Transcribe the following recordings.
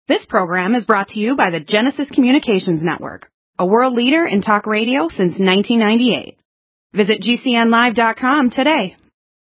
This program is brought to you by the Genesis Communications Network, a world leader in talk radio since 1998. Visit GCNlive.com today.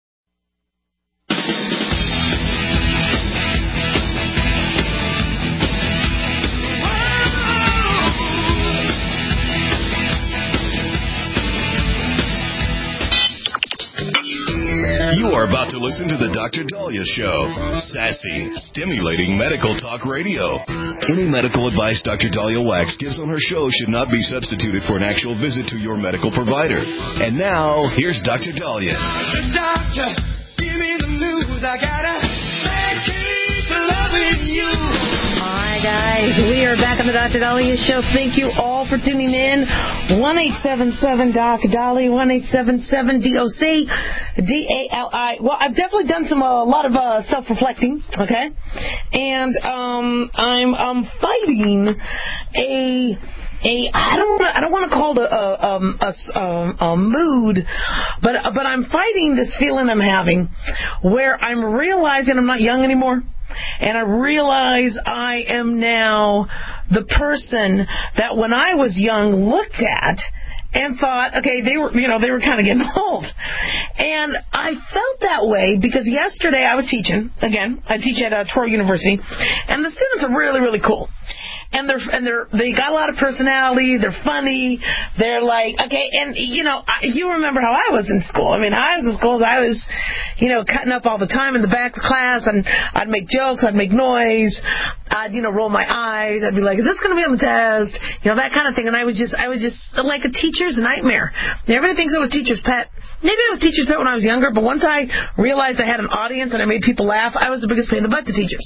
You are about to listen to the Dr. Dahlia Show. Sassy, stimulating medical talk radio. Any medical advice Dr. Dahlia Wax gives on her show should not be substituted for an actual visit to your medical provider. And now, here's Dr. Dahlia. Doctor, give me the news. I gotta keep loving you. All right, guys, we are back on the Dr. Dahlia Show. Thank you all for tuning in. 1-877-DOC-DAHLIA, 1-877-DOC-DALI. Well, I've definitely done a lot of self-reflecting, okay? And I'm fighting I don't want to call it a mood, but I'm fighting this feeling I'm having where I'm realizing I'm not young anymore. And I realize I am now the person that when I was young looked at and thought, okay, they were kind of getting old. And I felt that way because yesterday I was teaching. Again, I teach at Touro University, and the students are really, really cool. And they got a lot of personality. They're funny. They're like, okay, and you remember how I was in school. I mean, I was in school. I was, cutting up all the time in the back of class, and I'd make jokes. I'd make noise. I'd, roll my eyes. I'd be like, is this going to be on the test? That kind of thing. And I was just like a teacher's nightmare. Everybody thinks I was teacher's pet. Maybe I was teacher's pet when I was younger, but once I realized I had an audience and I made people laugh, I was the biggest pain in the butt to teachers.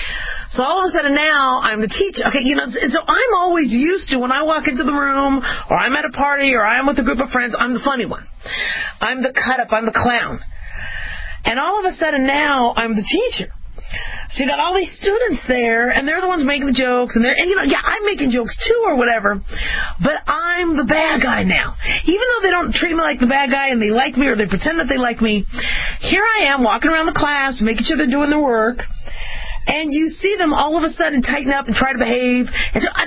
So all of a sudden now I'm the teacher. Okay, so I'm always used to when I walk into the room or I'm at a party or I'm with a group of friends, I'm the funny one. I'm the cut up, I'm the clown. And all of a sudden now I'm the teacher. So you got all these students there, and they're the ones making the jokes, and I'm making jokes too or whatever, but I'm the bad guy now. Even though they don't treat me like the bad guy and they like me or they pretend that they like me, here I am walking around the class, making sure they're doing their work. And you see them all of a sudden tighten up and try to behave. And so I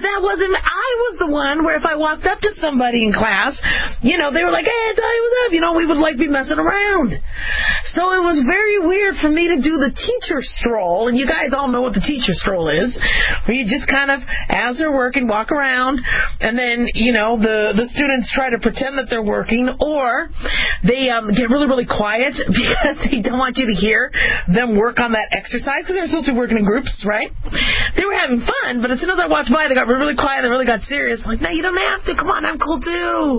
was the one where if I walked up to somebody in class, they were like, hey, Dahlia, what's up? We would be messing around. So it was very weird for me to do the teacher stroll. And you guys all know what the teacher stroll is, where you just kind of, as they're working, walk around. And then, the students try to pretend that they're working, or they get really, really quiet because they don't want you to hear them work on that exercise because they're supposed to be working in groups, right? They were having fun, but as soon as I walked by, they got really quiet. They really got serious. I'm like, no, you don't have to. Come on, I'm cool too.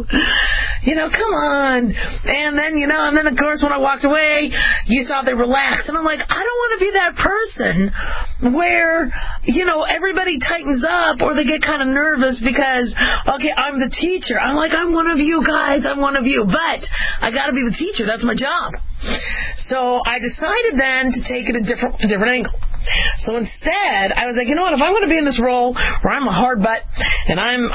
Come on. And then, and then of course when I walked away, you saw they relaxed. And I'm like, I don't want to be that person where, everybody tightens up or they get kind of nervous because, okay, I'm the teacher. I'm like, I'm one of you guys. I'm one of you. But I got to be the teacher. That's my job. So I decided then to take it a different angle. So instead, I was like, you know what? If I'm going to be in this role where I'm a hard butt and I'm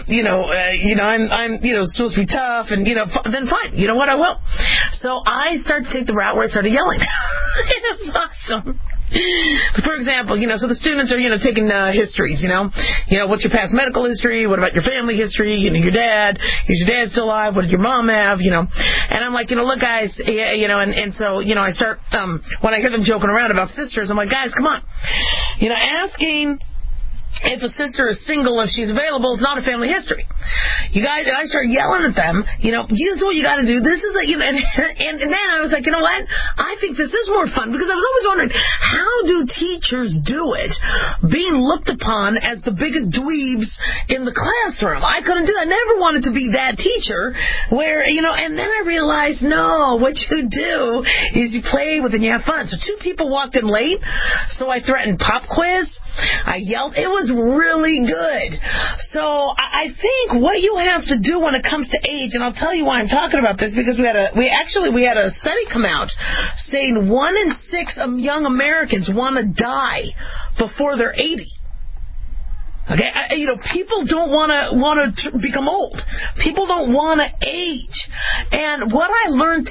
supposed to be tough and then fine. You know what? I will. So I started to take the route where I started yelling. It was awesome. For example, so the students are, taking histories, what's your past medical history? What about your family history? Your dad, is your dad still alive? What did your mom have? And I'm like, look, guys, and so, I start, when I hear them joking around about sisters, I'm like, guys, come on. Asking if a sister is single, if she's available, it's not a family history. You guys, and I start yelling at them, here's what you got to do. This is and then I was like, you know what? I think this is more fun because I was always wondering, how do teachers do it being looked upon as the biggest dweebs in the classroom? I couldn't do that. I never wanted to be that teacher where, and then I realized, no, what you do is you play with and you have fun. So 2 people walked in late, so I threatened pop quiz. I yelled. It was really good. So I think what you have to do when it comes to age, and I'll tell you why I'm talking about this, because we had a study come out saying 1 in 6 young Americans want to die before they're 80. Okay, people don't want to become old. People don't want to age. And what I learned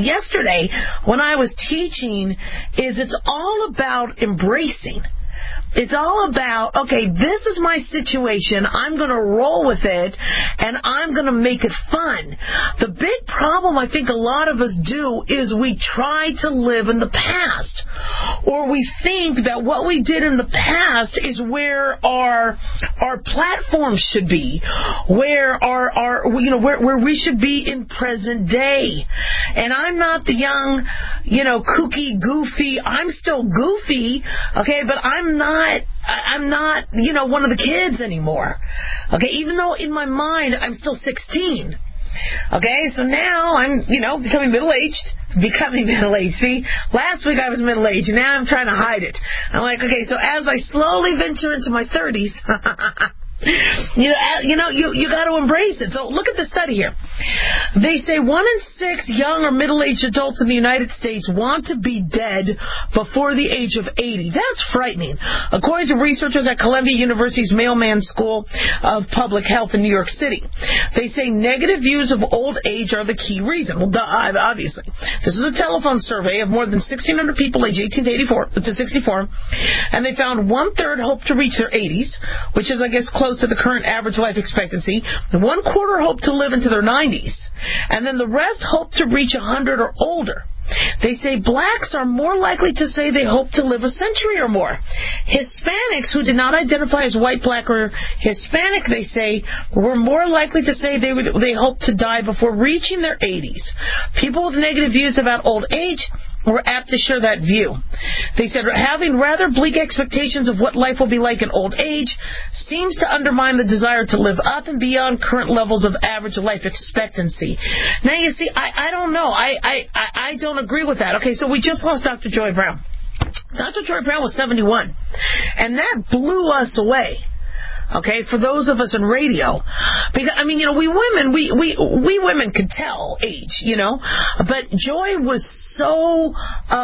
yesterday when I was teaching is it's all about embracing. It's all about, okay, this is my situation. I'm going to roll with it, and I'm going to make it fun. The big problem I think a lot of us do is we try to live in the past, or we think that what we did in the past is where our platform should be, where where we should be in present day. And I'm not the young, kooky, goofy. I'm still goofy, okay, but I'm not, one of the kids anymore. Okay, even though in my mind I'm still 16. Okay, so now I'm, becoming middle-aged. See, last week I was middle-aged, and now I'm trying to hide it. I'm like, okay, so as I slowly venture into my 30s, you got to embrace it. So look at the study here. They say 1 in 6 young or middle-aged adults in the United States want to be dead before the age of 80. That's frightening. According to researchers at Columbia University's Mailman School of Public Health in New York City, they say negative views of old age are the key reason. Well, obviously. This is a telephone survey of more than 1,600 people aged 18 to 64, and they found 1/3 hope to reach their 80s, which is, I guess, close to the current average life expectancy. 1/4 hope to live into their 90s. And then the rest hope to reach 100 or older. They say blacks are more likely to say they hope to live a century or more. Hispanics who did not identify as white, black, or Hispanic, they say, were more likely to say they hope to die before reaching their 80s. People with negative views about old age were apt to share that view. They said having rather bleak expectations of what life will be like in old age seems to undermine the desire to live up and beyond current levels of average life expectancy. Now, you see, I don't know. I don't agree with that. Okay, so we just lost Dr. Joy Brown. Dr. Joy Brown was 71, and that blew us away. Okay, for those of us in radio, because we women could tell age, but Joy was so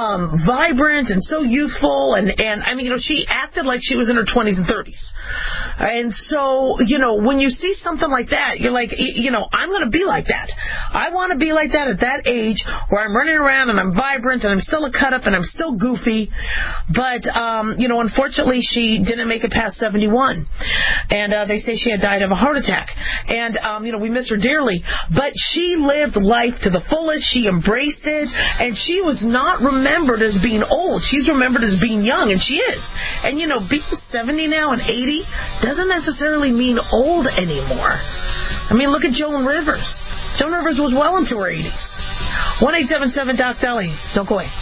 vibrant and so youthful, and she acted like she was in her 20s and 30s, and so when you see something like that, you're like, I'm going to be like that. I want to be like that at that age where I'm running around and I'm vibrant and I'm still a cut up and I'm still goofy, but unfortunately she didn't make it past 71. And they say she had died of a heart attack. And, we miss her dearly. But she lived life to the fullest. She embraced it. And she was not remembered as being old. She's remembered as being young, and she is. And, being 70 now and 80 doesn't necessarily mean old anymore. Look at Joan Rivers. Joan Rivers was well into her 80s. 1-877-DOC-DOLLY. Don't go away.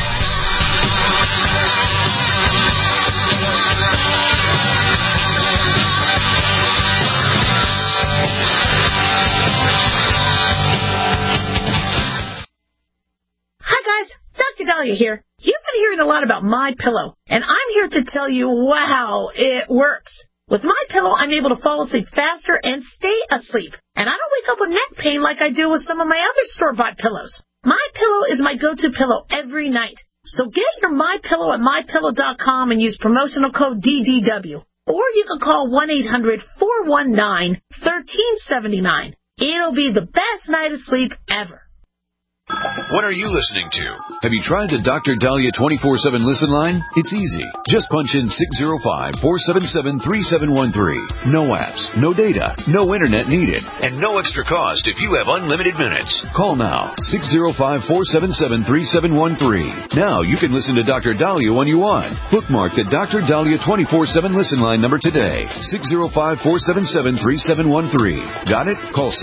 Dr. Dahlia here. You've been hearing a lot about MyPillow, and I'm here to tell you, wow, it works. With MyPillow, I'm able to fall asleep faster and stay asleep, and I don't wake up with neck pain like I do with some of my other store-bought pillows. MyPillow is my go-to pillow every night. So get your MyPillow at MyPillow.com and use promotional code DDW. Or you can call 1-800-419-1379. It'll be the best night of sleep ever. What are you listening to? Have you tried the Dr. Dahlia 24/7 listen line? It's easy. Just punch in 605-477-3713. No apps, no data, no internet needed, and no extra cost if you have unlimited minutes. Call now, 605-477-3713. Now you can listen to Dr. Dahlia when you want. Bookmark the Dr. Dahlia 24/7 listen line number today, 605-477-3713. Got it? Call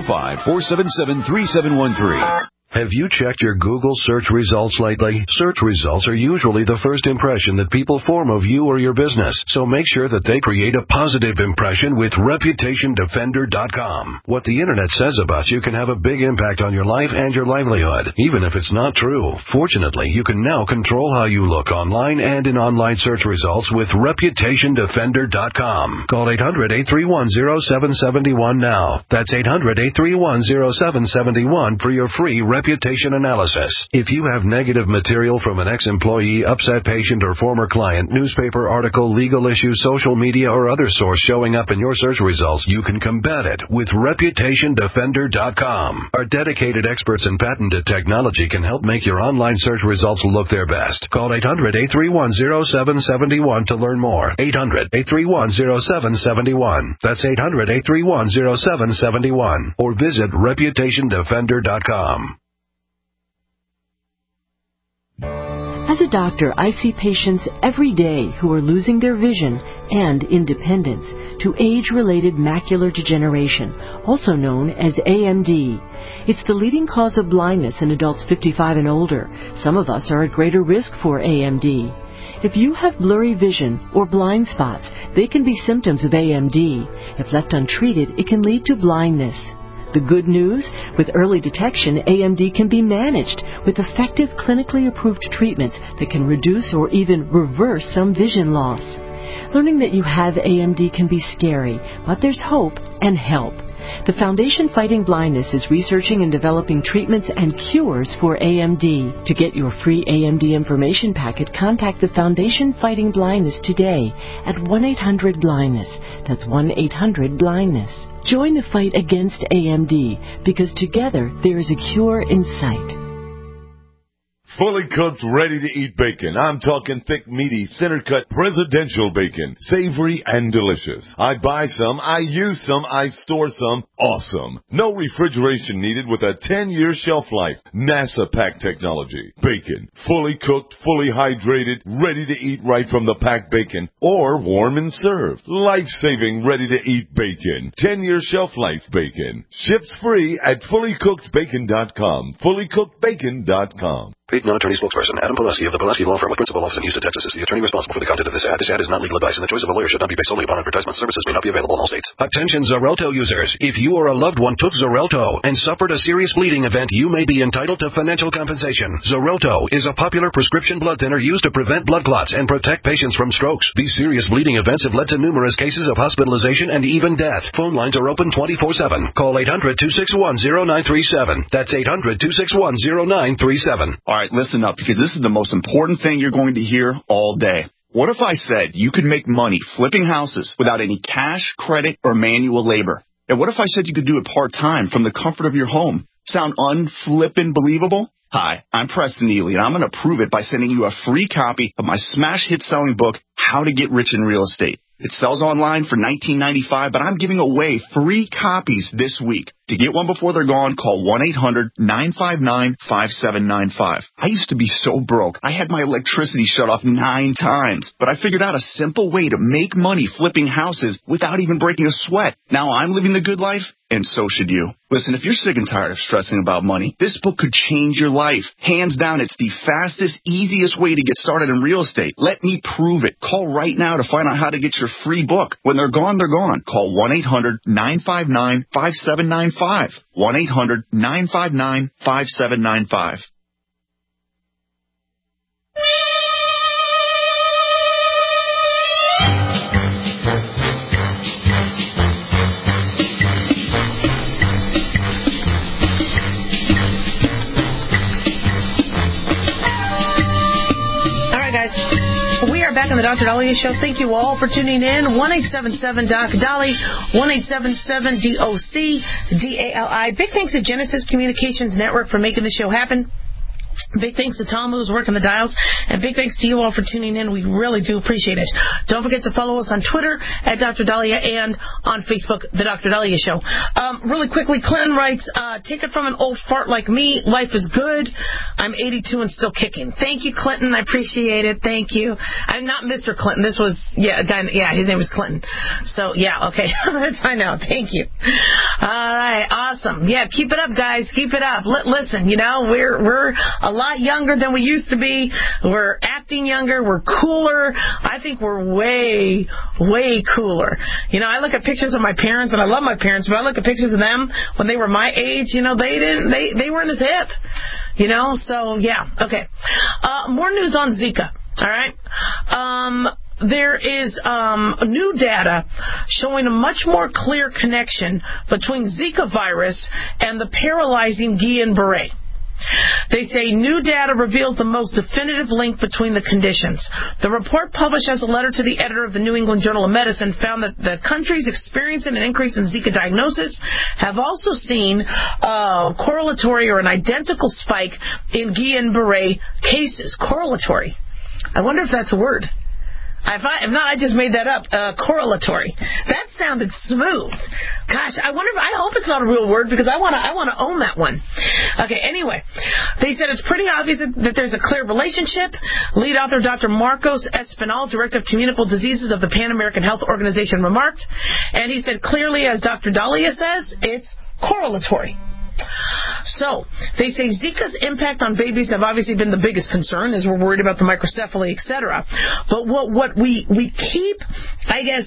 605-477-3713. Have you checked your Google search results lately? Search results are usually the first impression that people form of you or your business, so make sure that they create a positive impression with ReputationDefender.com. What the Internet says about you can have a big impact on your life and your livelihood, even if it's not true. Fortunately, you can now control how you look online and in online search results with ReputationDefender.com. Call 800-831-0771 now. That's 800-831-0771 for your free reputation analysis. If you have negative material from an ex-employee, upset patient, or former client, newspaper article, legal issue, social media, or other source showing up in your search results, you can combat it with ReputationDefender.com. Our dedicated experts in patented technology can help make your online search results look their best. Call 800-831-0771 to learn more. 800-831-0771. That's 800-831-0771. Or visit ReputationDefender.com. As a doctor, I see patients every day who are losing their vision and independence to age-related macular degeneration, also known as AMD. It's the leading cause of blindness in adults 55 and older. Some of us are at greater risk for AMD. If you have blurry vision or blind spots, they can be symptoms of AMD. If left untreated, it can lead to blindness. The good news? With early detection, AMD can be managed with effective clinically approved treatments that can reduce or even reverse some vision loss. Learning that you have AMD can be scary, but there's hope and help. The Foundation Fighting Blindness is researching and developing treatments and cures for AMD. To get your free AMD information packet, contact the Foundation Fighting Blindness today at 1-800-BLINDNESS. That's 1-800-BLINDNESS. Join the fight against AMD, because together there is a cure in sight. Fully cooked, ready-to-eat bacon. I'm talking thick, meaty, center-cut presidential bacon. Savory and delicious. I buy some, I use some, I store some. Awesome. No refrigeration needed with a 10-year shelf life. NASA pack technology. Bacon. Fully cooked, fully hydrated, ready to eat right from the packed bacon. Or warm and served. Life-saving, ready-to-eat bacon. 10-year shelf life bacon. Ships free at fullycookedbacon.com. Fullycookedbacon.com. Paid non-attorney spokesperson Adam Pulaski of the Pulaski Law Firm with principal office in Houston, Texas is the attorney responsible for the content of this ad. This ad is not legal advice, and the choice of a lawyer should not be based solely upon advertisement. Services may not be available in all states. Attention Xarelto users. If you or a loved one took Xarelto and suffered a serious bleeding event, you may be entitled to financial compensation. Xarelto is a popular prescription blood thinner used to prevent blood clots and protect patients from strokes. These serious bleeding events have led to numerous cases of hospitalization and even death. Phone lines are open 24/7. Call 800-261-0937. That's 800-261-0937. All right, listen up, because this is the most important thing you're going to hear all day. What if I said you could make money flipping houses without any cash, credit, or manual labor? And what if I said you could do it part-time from the comfort of your home? Sound unflippin' believable? Hi, I'm Preston Neely, and I'm going to prove it by sending you a free copy of my smash hit selling book, How to Get Rich in Real Estate. It sells online for $19.95, but I'm giving away free copies this week. To get one before they're gone, call 1-800-959-5795. I used to be so broke, I had my electricity shut off 9 times, but I figured out a simple way to make money flipping houses without even breaking a sweat. Now I'm living the good life, and so should you. Listen, if you're sick and tired of stressing about money, this book could change your life. Hands down, it's the fastest, easiest way to get started in real estate. Let me prove it. Call right now to find out how to get your free book. When they're gone, they're gone. Call 1-800-959-5795. 1-800-959-5795. Back on the Dr. Daliah Show. Thank you all for tuning in. 1-877-DOC-DALI, 1-877-DOC-DALI. Big thanks to Genesis Communications Network for making the show happen. Big thanks to Tom, who's working the dials, and big thanks to you all for tuning in. We really do appreciate it. Don't forget to follow us on Twitter at Dr. Daliah and on Facebook, The Dr. Daliah Show. Really quickly, Clinton writes, take it from an old fart like me. Life is good. I'm 82 and still kicking. Thank you, Clinton. I appreciate it. Thank you. I'm not Mr. Clinton. This was, a guy, his name was Clinton. So, okay. I know. Thank you. All right. Awesome. Yeah, keep it up, guys. Keep it up. Listen, we're a lot younger than we used to be. We're acting younger. We're cooler. I think we're way, way cooler. I look at pictures of my parents, and I love my parents, but I look at pictures of them when they were my age. They weren't as hip. So yeah. Okay. More news on Zika. All right. There is new data showing a much more clear connection between Zika virus and the paralyzing Guillain-Barré. They say new data reveals the most definitive link between the conditions. The report, published as a letter to the editor of the New England Journal of Medicine, found that the countries experiencing an increase in Zika diagnosis have also seen a correlatory or an identical spike in Guillain-Barré cases. Correlatory. I wonder if that's a word. If not, I just made that up. Correlatory. That sounded smooth. Gosh, I hope it's not a real word because I want to own that one. Okay, anyway. They said it's pretty obvious that there's a clear relationship. Lead author Dr. Marcos Espinal, Director of Communicable Diseases of the Pan American Health Organization, remarked. And he said clearly, as Dr. Dahlia says, it's correlatory. So, they say Zika's impact on babies have obviously been the biggest concern, as we're worried about the microcephaly, etc. But what we keep, I guess,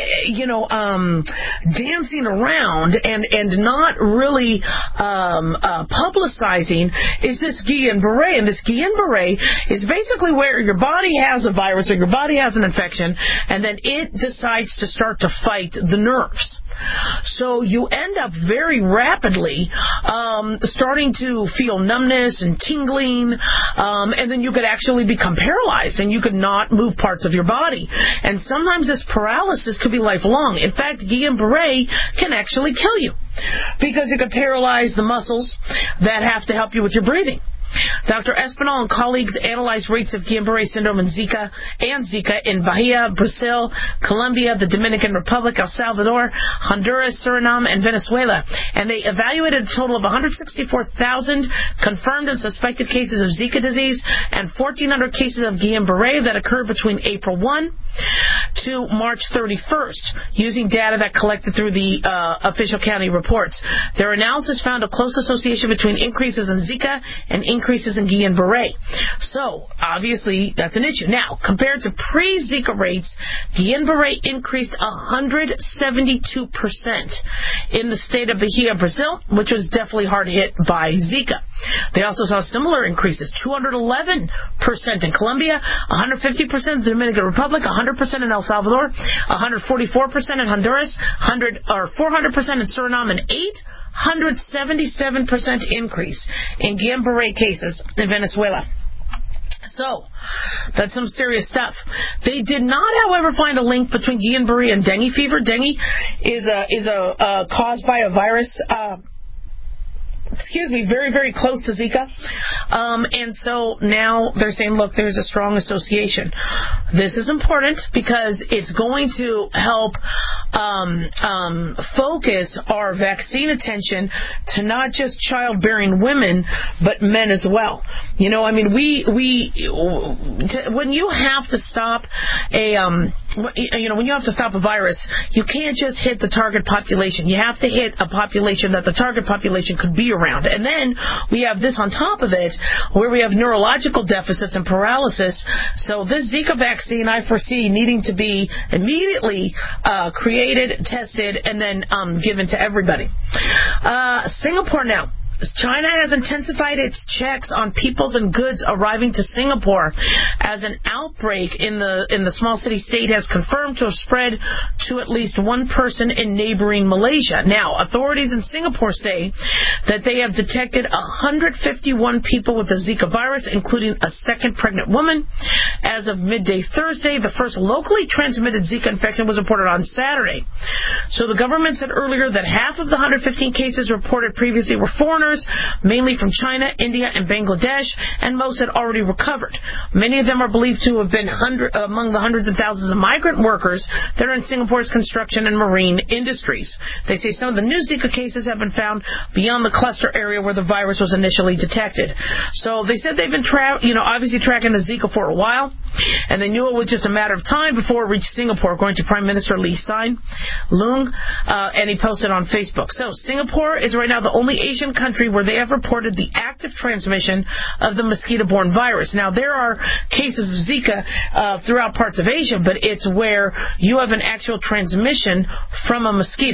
dancing around and not really publicizing is this Guillain-Barré. And this Guillain-Barré is basically where your body has a virus or your body has an infection, and then it decides to start to fight the nerves. So you end up very rapidly starting to feel numbness and tingling, and then you could actually become paralyzed and you could not move parts of your body. And sometimes this paralysis could be lifelong. In fact, Guillain-Barré can actually kill you because it could paralyze the muscles that have to help you with your breathing. Dr. Espinal and colleagues analyzed rates of Guillain-Barré syndrome and Zika in Bahia, Brazil, Colombia, the Dominican Republic, El Salvador, Honduras, Suriname, and Venezuela. And they evaluated a total of 164,000 confirmed and suspected cases of Zika disease and 1,400 cases of Guillain-Barré that occurred between April 1 to March 31st, using data that collected through the official county reports. Their analysis found a close association between increases in Zika and increases in Guillain-Barré. So, obviously, that's an issue. Now, compared to pre-Zika rates, Guillain-Barré increased 172% in the state of Bahia, Brazil, which was definitely hard hit by Zika. They also saw similar increases, 211% in Colombia, 150% in the Dominican Republic, 100% in El Salvador, 144% in Honduras, 400% in Suriname, and 877% increase in Guillain-Barré cases in Venezuela. So, that's some serious stuff. They did not, however, find a link between Guillain-Barré and dengue fever. Dengue is caused by a virus, very, very close to Zika. And so now they're saying, look, there's a strong association. This is important because it's going to help focus our vaccine attention to not just childbearing women, but men as well. You know, I mean, when you have to stop when you have to stop a virus, you can't just hit the target population. You have to hit a population that the target population could be around. And then we have this on top of it, where we have neurological deficits and paralysis. So this Zika vaccine, I foresee needing to be immediately created, tested, and then given to everybody. Singapore now. China has intensified its checks on peoples and goods arriving to Singapore as an outbreak in the small city state has confirmed to have spread to at least one person in neighboring Malaysia. Now, authorities in Singapore say that they have detected 151 people with the Zika virus, including a second pregnant woman. As of midday Thursday, the first locally transmitted Zika infection was reported on Saturday. So the government said earlier that half of the 115 cases reported previously were foreigners, mainly from China, India, and Bangladesh, and most had already recovered. Many of them are believed to have been among the hundreds of thousands of migrant workers that are in Singapore's construction and marine industries. They say some of the new Zika cases have been found beyond the cluster area where the virus was initially detected. So they said they've been obviously tracking the Zika for a while, and they knew it was just a matter of time before it reached Singapore, according to Prime Minister Lee Hsien Loong, and he posted on Facebook. So Singapore is right now the only Asian country where they have reported the active transmission of the mosquito-borne virus. Now, there are cases of Zika throughout parts of Asia, but it's where you have an actual transmission from a mosquito.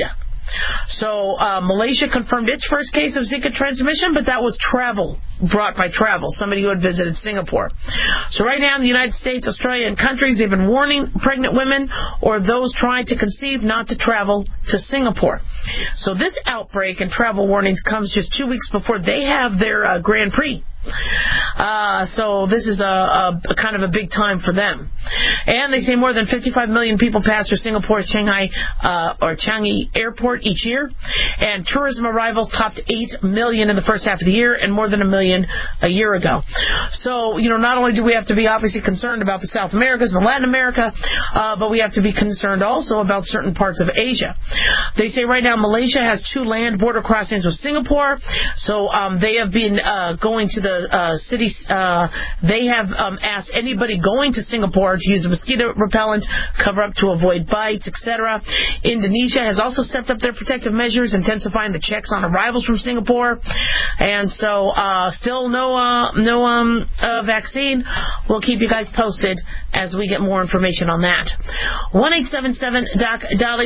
So Malaysia confirmed its first case of Zika transmission, but that was brought by travel, somebody who had visited Singapore. So right now in the United States, Australia, and countries, they've been warning pregnant women or those trying to conceive not to travel to Singapore. So this outbreak and travel warnings comes just 2 weeks before they have their Grand Prix. So this is a kind of a big time for them. And they say more than 55 million people pass through Singapore's Changi Airport each year. And tourism arrivals topped 8 million in the first half of the year and more than 1 million a year ago. So, not only do we have to be obviously concerned about the South Americas and Latin America, but we have to be concerned also about certain parts of Asia. They say right now Malaysia has 2 land border crossings with Singapore. So they have been going to the cities. They have asked anybody going to Singapore to use a mosquito repellent, cover up to avoid bites, etc. Indonesia has also stepped up their protective measures, intensifying the checks on arrivals from Singapore. And so still no vaccine. We'll keep you guys posted as we get more information on that. 1-877-DOC-DALI,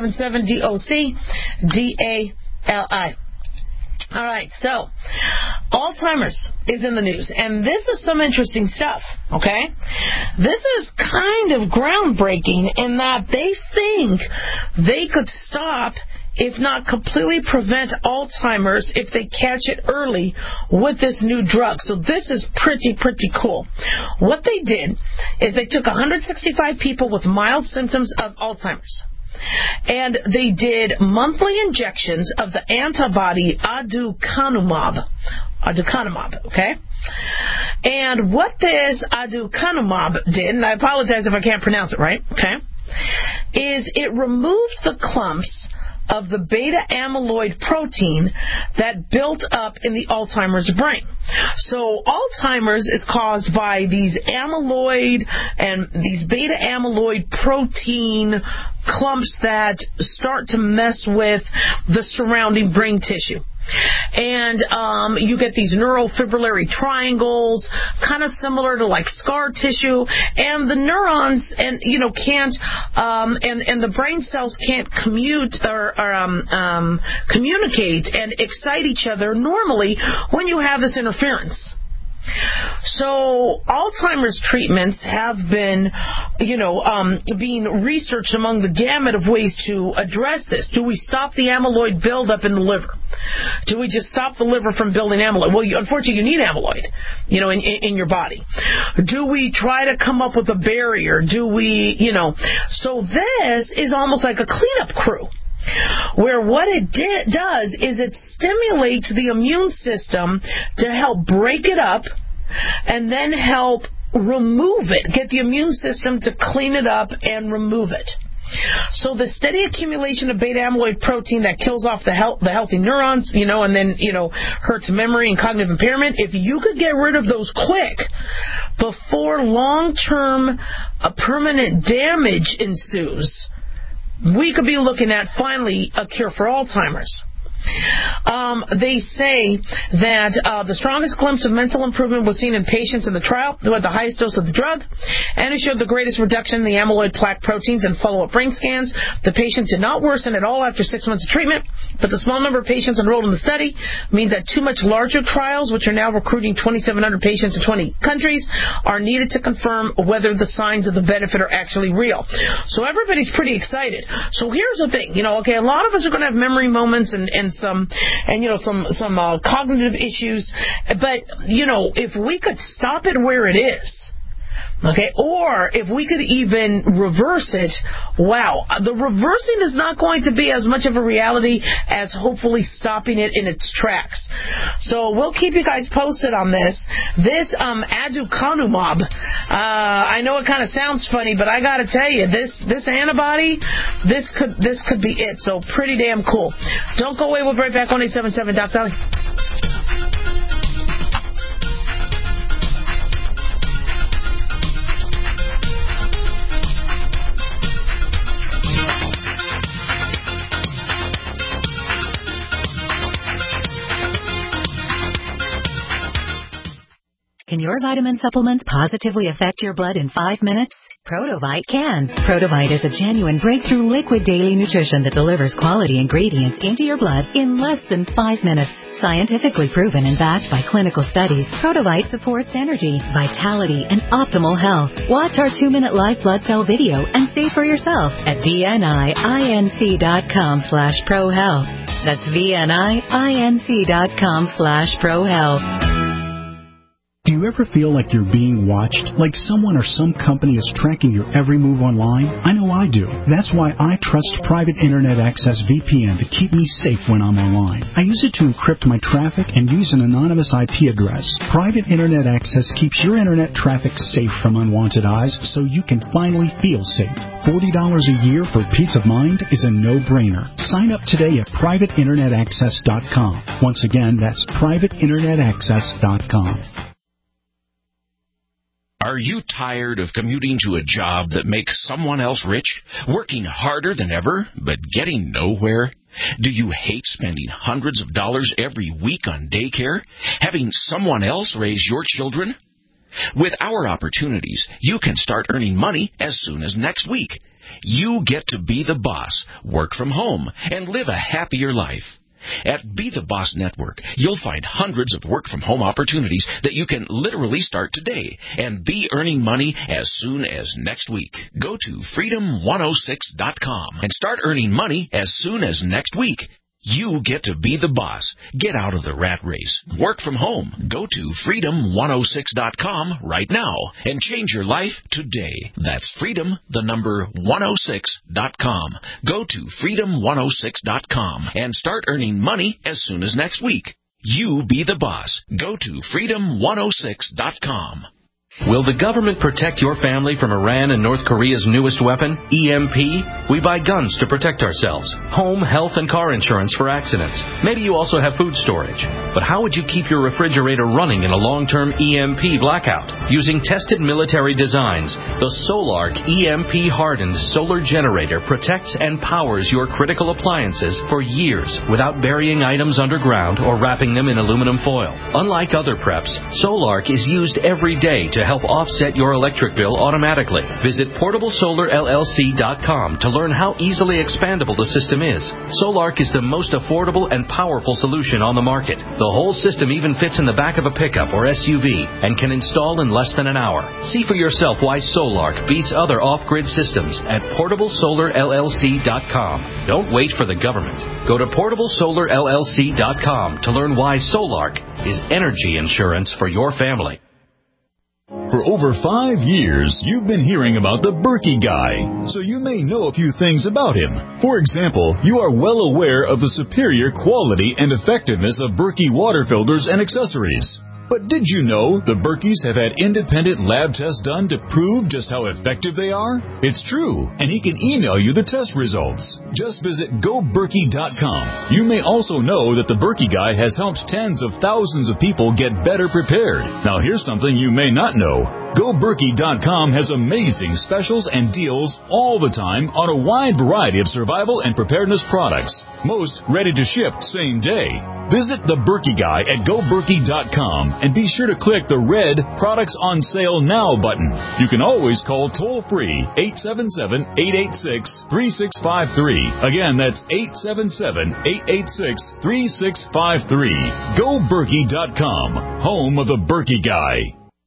1-877-DOC-DALI. All right, so Alzheimer's is in the news, and this is some interesting stuff, okay? This is kind of groundbreaking in that they think they could stop, if not completely prevent Alzheimer's if they catch it early with this new drug. So this is pretty cool. What they did is they took 165 people with mild symptoms of Alzheimer's, and they did monthly injections of the antibody aducanumab, okay? And what this aducanumab did, and I apologize if I can't pronounce it right, okay, is it removed the clumps of the beta amyloid protein that built up in the Alzheimer's brain. So Alzheimer's is caused by these amyloid and these beta amyloid protein clumps that start to mess with the surrounding brain tissue. And you get these neurofibrillary triangles, kind of similar to like scar tissue, and the neurons can't and the brain cells can't communicate and excite each other normally when you have this interference. So Alzheimer's treatments have been, being researched among the gamut of ways to address this. Do we stop the amyloid buildup in the liver? Do we just stop the liver from building amyloid? Well, unfortunately, you need amyloid, in your body. Do we try to come up with a barrier? Do we, So this is almost like a cleanup crew, where what it does is it stimulates the immune system to help break it up and then help remove it, get the immune system to clean it up and remove it. So the steady accumulation of beta amyloid protein that kills off the healthy neurons, and then, hurts memory and cognitive impairment, if you could get rid of those quick before long-term permanent damage ensues, we could be looking at finally a cure for Alzheimer's. They say that the strongest glimpse of mental improvement was seen in patients in the trial who had the highest dose of the drug, and it showed the greatest reduction in the amyloid plaque proteins in follow-up brain scans. The patients did not worsen at all after 6 months of treatment, but the small number of patients enrolled in the study means that two much larger trials, which are now recruiting 2,700 patients in 20 countries, are needed to confirm whether the signs of the benefit are actually real. So everybody's pretty excited. So here's the thing, a lot of us are going to have memory moments and some cognitive issues, but if we could stop it where it is, okay, or if we could even reverse it, wow, the reversing is not going to be as much of a reality as hopefully stopping it in its tracks. So we'll keep you guys posted on this. This aducanumab, I know it kind of sounds funny, but I got to tell you, this antibody, this could be it. So pretty damn cool. Don't go away. We'll be right back on 877 Doc Dolly. Can your vitamin supplements positively affect your blood in 5 minutes? Protovite can. Protovite is a genuine breakthrough liquid daily nutrition that delivers quality ingredients into your blood in less than 5 minutes. Scientifically proven and backed by clinical studies, Protovite supports energy, vitality, and optimal health. Watch our 2-minute live blood cell video and see for yourself at VNIINC.com/ProHealth. That's VNIINC.com/ProHealth. Do you ever feel like you're being watched? Like someone or some company is tracking your every move online? I know I do. That's why I trust Private Internet Access VPN to keep me safe when I'm online. I use it to encrypt my traffic and use an anonymous IP address. Private Internet Access keeps your internet traffic safe from unwanted eyes so you can finally feel safe. $40 a year for peace of mind is a no-brainer. Sign up today at privateinternetaccess.com. Once again, that's privateinternetaccess.com. Are you tired of commuting to a job that makes someone else rich, working harder than ever, but getting nowhere? Do you hate spending hundreds of dollars every week on daycare, having someone else raise your children? With our opportunities, you can start earning money as soon as next week. You get to be the boss, work from home, and live a happier life. At Be the Boss Network, you'll find hundreds of work-from-home opportunities that you can literally start today and be earning money as soon as next week. Go to freedom106.com and start earning money as soon as next week. You get to be the boss. Get out of the rat race. Work from home. Go to freedom106.com right now and change your life today. That's freedom106.com. Go to freedom106.com and start earning money as soon as next week. You be the boss. Go to freedom106.com. Will the government protect your family from Iran and North Korea's newest weapon, EMP? We buy guns to protect ourselves, home, health, and car insurance for accidents. Maybe you also have food storage. But how would you keep your refrigerator running in a long-term EMP blackout? Using tested military designs, the Solark EMP-hardened solar generator protects and powers your critical appliances for years without burying items underground or wrapping them in aluminum foil. Unlike other preps, Solark is used every day to help offset your electric bill automatically. Visit PortableSolarLLC.com to learn how easily expandable the system is. Solark is the most affordable and powerful solution on the market. The whole system even fits in the back of a pickup or SUV and can install in less than an hour. See for yourself why Solark beats other off-grid systems at PortableSolarLLC.com. Don't wait for the government. Go to PortableSolarLLC.com to learn why Solark is energy insurance for your family. For over 5 years, you've been hearing about the Berkey Guy, so you may know a few things about him. For example, you are well aware of the superior quality and effectiveness of Berkey water filters and accessories. But did you know the Berkeys have had independent lab tests done to prove just how effective they are? It's true, and he can email you the test results. Just visit GoBerkey.com. You may also know that the Berkey Guy has helped tens of thousands of people get better prepared. Now here's something you may not know. GoBerkey.com has amazing specials and deals all the time on a wide variety of survival and preparedness products. Most ready to ship same day. Visit the Berkey Guy at GoBerkey.com and be sure to click the red Products on Sale Now button. You can always call toll-free 877-886-3653. Again, that's 877-886-3653. GoBerkey.com, home of the Berkey Guy.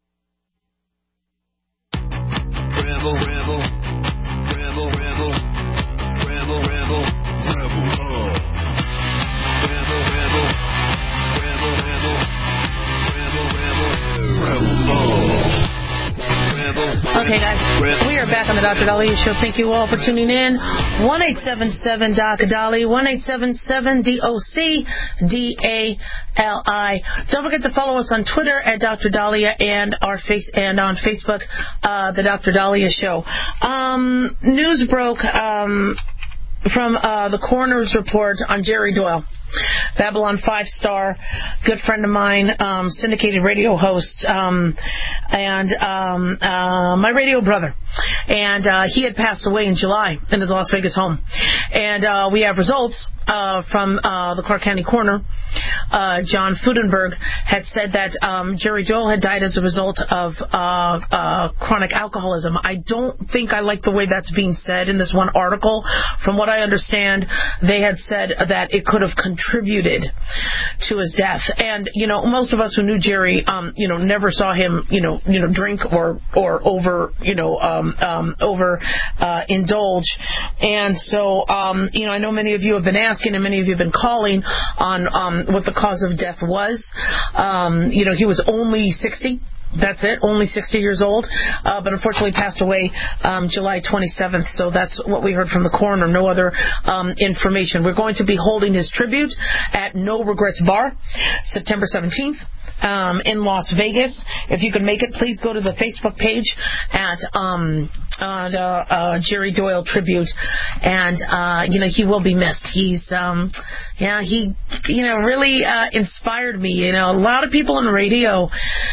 Rebel, rebel, rebel, rebel, rebel, rebel, rebel, rebel, rebel, rebel, rebel, rebel, rebel. Okay, guys, we are back on the Dr. Daliah Show. Thank you all for tuning in. 1-877-DOC-DALI, 1-877-DOC-DALI. Don't forget to follow us on Twitter at Dr. Daliah and on Facebook, the Dr. Daliah Show. News broke from the coroner's report on Jerry Doyle. Babylon 5-star, good friend of mine, syndicated radio host, and my radio brother. And he had passed away in July in his Las Vegas home. And we have results from the Clark County coroner John Fudenberg, had said that Jerry Doyle had died as a result of chronic alcoholism. I don't think I like the way that's being said in this one article. From what I understand, they had said that it could have contributed to his death. And, most of us who knew Jerry, never saw him, drink or indulge. And so, I know many of you have been asking and many of you have been calling on what the cause of death was. He was only 60. That's it, only 60 years old, but unfortunately passed away July 27th, so that's what we heard from the coroner, no other information. We're going to be holding his tribute at No Regrets Bar, September 17th. In Las Vegas. If you can make it, please go to the Facebook page at Jerry Doyle Tribute, and he will be missed. He's he really inspired me. A lot of people in radio,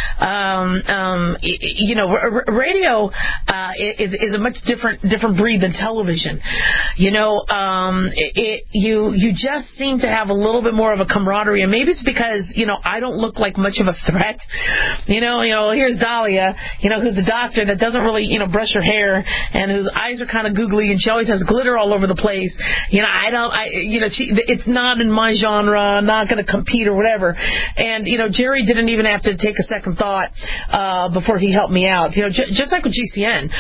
radio is a much different breed than television. You just seem to have a little bit more of a camaraderie, and maybe it's because I don't look like much of a threat. Here's Dahlia, who's the doctor that doesn't really, brush her hair and whose eyes are kind of googly and she always has glitter all over the place. It's not in my genre. I'm not going to compete or whatever. And, Jerry didn't even have to take a second thought, before he helped me out. Just like with GCN,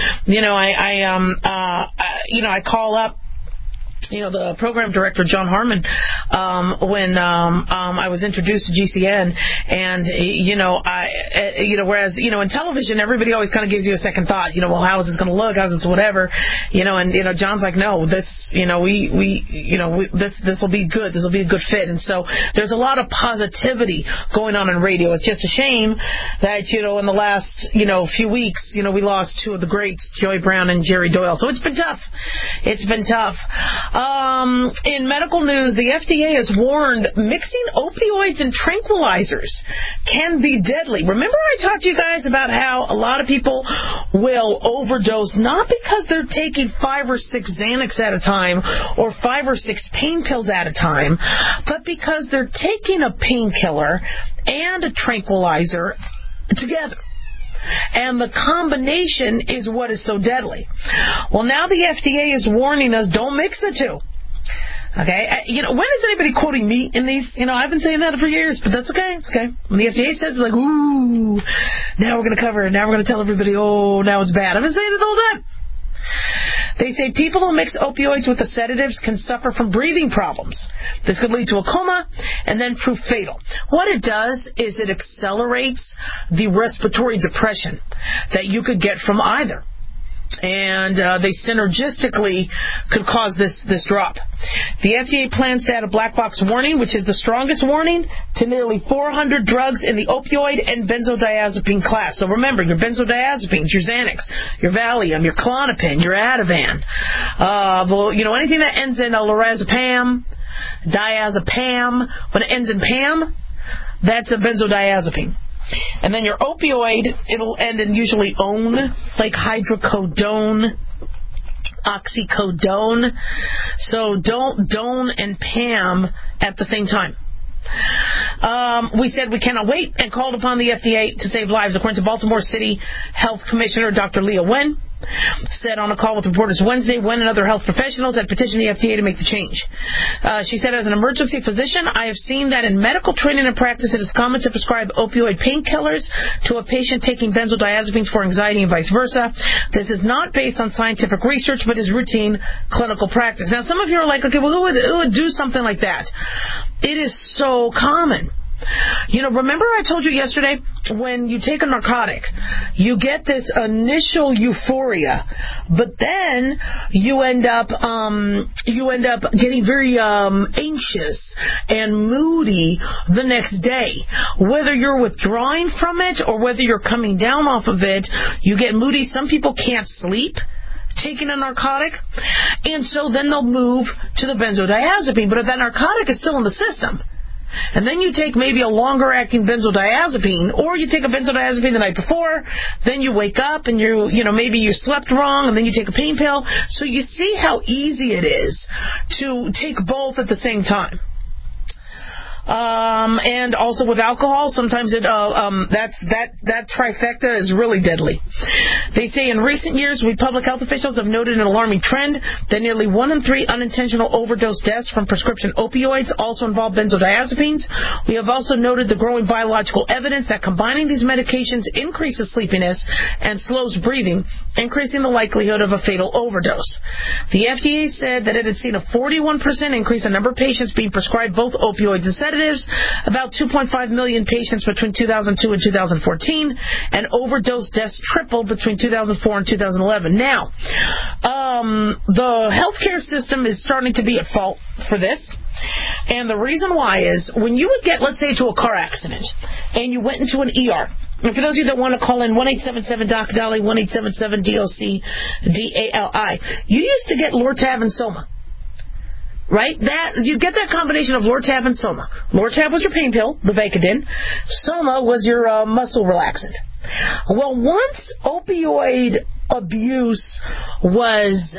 I call up the program director, John Harmon, when I was introduced to GCN, and whereas in television everybody always kind of gives you a second thought. Well, how is this going to look? How's this whatever? And John's like, no, this this will be good. This will be a good fit. And so there's a lot of positivity going on in radio. It's just a shame that in the last few weeks we lost two of the greats, Joey Brown and Jerry Doyle. So it's been tough. It's been tough. In medical news, the FDA has warned mixing opioids and tranquilizers can be deadly. Remember I talked to you guys about how a lot of people will overdose not because they're taking 5 or 6 Xanax at a time or 5 or 6 pain pills at a time, but because they're taking a painkiller and a tranquilizer together. And the combination is what is so deadly. Well, now the FDA is warning us, don't mix the two. Okay, when is anybody quoting me in these? I've been saying that for years, but that's okay. It's okay. When the FDA says, it's like, ooh, now we're going to cover it. Now we're going to tell everybody, oh, now it's bad. I've been saying it the whole time. They say people who mix opioids with the sedatives can suffer from breathing problems. This could lead to a coma and then prove fatal. What it does is it accelerates the respiratory depression that you could get from either. And they synergistically could cause this drop. The FDA plans to add a black box warning, which is the strongest warning, to nearly 400 drugs in the opioid and benzodiazepine class. So remember, your benzodiazepines, your Xanax, your Valium, your Klonopin, your Ativan, anything that ends in a lorazepam, diazepam, when it ends in pam, that's a benzodiazepine. And then your opioid, it'll end in usually ON, like hydrocodone, oxycodone. So don't DON and PAM at the same time. We said we cannot wait and called upon the FDA to save lives, according to Baltimore City Health Commissioner Dr. Leah Wen. Said on a call with reporters Wednesday, Wen and other health professionals had petitioned the FDA to make the change. She said, as an emergency physician, I have seen that in medical training and practice, it is common to prescribe opioid painkillers to a patient taking benzodiazepines for anxiety and vice versa. This is not based on scientific research, but is routine clinical practice. Now, some of you are like, okay, well, who would do something like that? It is so common. Remember I told you yesterday, when you take a narcotic, you get this initial euphoria, but then you end up getting very anxious and moody the next day. Whether you're withdrawing from it or whether you're coming down off of it, you get moody. Some people can't sleep taking a narcotic, and so then they'll move to the benzodiazepine, but if that narcotic is still in the system, and then you take maybe a longer-acting benzodiazepine, or you take a benzodiazepine the night before, then you wake up and maybe you slept wrong, and then you take a pain pill. So you see how easy it is to take both at the same time. And also with alcohol, sometimes that trifecta is really deadly. They say in recent years, we public health officials have noted an alarming trend that nearly 1 in 3 unintentional overdose deaths from prescription opioids also involve benzodiazepines. We have also noted the growing biological evidence that combining these medications increases sleepiness and slows breathing, increasing the likelihood of a fatal overdose. The FDA said that it had seen a 41% increase in the number of patients being prescribed both opioids and sedatives, about 2.5 million patients between 2002 and 2014, and overdose deaths tripled between 2004 and 2011. Now, the healthcare system is starting to be at fault for this, and the reason why is when you would get, let's say, into a car accident, and you went into an ER, and for those of you that want to call in 1-877-DOC-DALI, 1-877-DOC-DALI, you used to get Lortab and Soma. Right? You get that combination of Lortab and Soma. Lortab was your pain pill, the Vicodin. Soma was your muscle relaxant. Well, once opioid abuse was